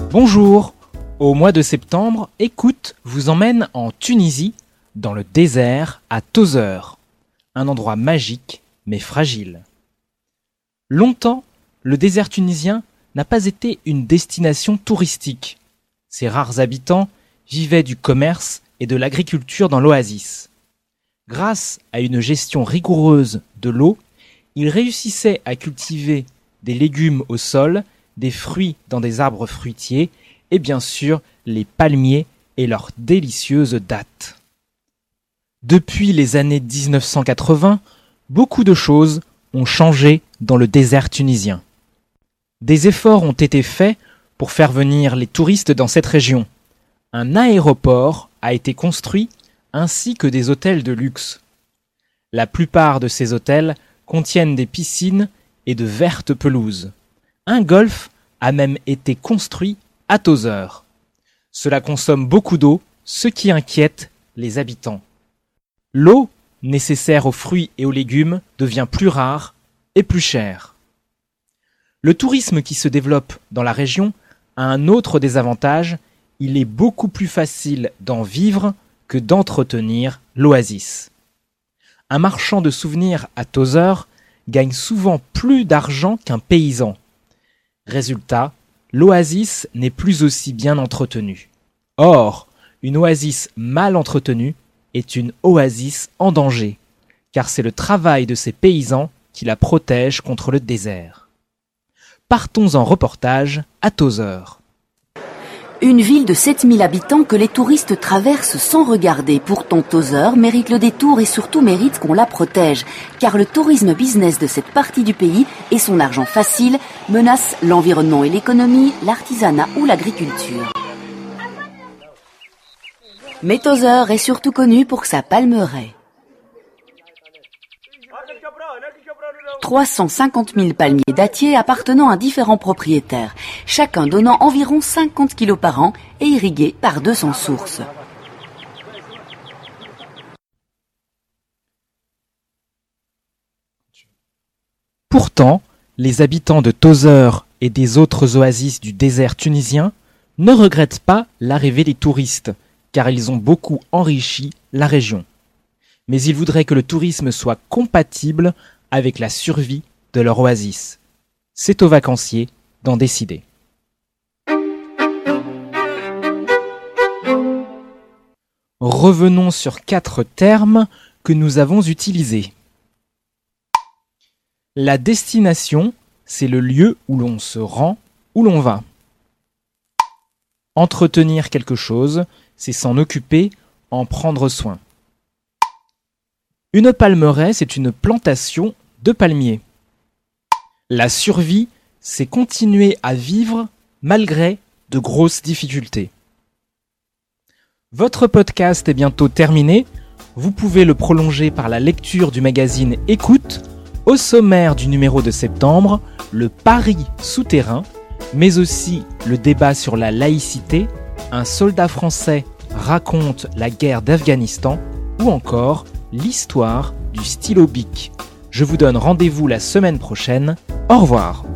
Bonjour. Au mois de septembre, Écoute vous emmène en Tunisie, dans le désert, à Tozeur, un endroit magique mais fragile. Longtemps, le désert tunisien n'a pas été une destination touristique. Ses rares habitants vivaient du commerce et de l'agriculture dans l'oasis. Grâce à une gestion rigoureuse de l'eau, ils réussissaient à cultiver des légumes au sol, des fruits dans des arbres fruitiers et bien sûr les palmiers et leurs délicieuses dattes. Depuis les années 1980, beaucoup de choses ont changé dans le désert tunisien. Des efforts ont été faits pour faire venir les touristes dans cette région. Un aéroport a été construit ainsi que des hôtels de luxe. La plupart de ces hôtels contiennent des piscines et de vertes pelouses. Un golf a même été construit à Tozeur. Cela consomme beaucoup d'eau, ce qui inquiète les habitants. L'eau nécessaire aux fruits et aux légumes devient plus rare et plus chère. Le tourisme qui se développe dans la région a un autre désavantage, il est beaucoup plus facile d'en vivre que d'entretenir l'oasis. Un marchand de souvenirs à Tozeur gagne souvent plus d'argent qu'un paysan. Résultat, l'oasis n'est plus aussi bien entretenue. Or, une oasis mal entretenue est une oasis en danger, car c'est le travail de ces paysans qui la protège contre le désert. Partons en reportage à Tozeur. Une ville de 7000 habitants que les touristes traversent sans regarder. Pourtant, Tozeur mérite le détour et surtout mérite qu'on la protège. Car le tourisme business de cette partie du pays et son argent facile menacent l'environnement et l'économie, l'artisanat ou l'agriculture. Mais Tozeur est surtout connu pour sa palmeraie. 350 000 palmiers dattiers appartenant à différents propriétaires, chacun donnant environ 50 kilos par an et irrigués par 200 sources. Pourtant, les habitants de Tozeur et des autres oasis du désert tunisien ne regrettent pas l'arrivée des touristes, car ils ont beaucoup enrichi la région. Mais ils voudraient que le tourisme soit compatible avec la survie de leur oasis. C'est aux vacanciers d'en décider. Revenons sur 4 termes que nous avons utilisés. La destination, c'est le lieu où l'on se rend, où l'on va. Entretenir quelque chose, c'est s'en occuper, en prendre soin. Une palmeraie, c'est une plantation de palmiers. La survie, c'est continuer à vivre malgré de grosses difficultés. Votre podcast est bientôt terminé. Vous pouvez le prolonger par la lecture du magazine Écoute, au sommaire du numéro de septembre, le Paris souterrain, mais aussi le débat sur la laïcité, un soldat français raconte la guerre d'Afghanistan ou encore l'histoire du stylo bic. Je vous donne rendez-vous la semaine prochaine. Au revoir.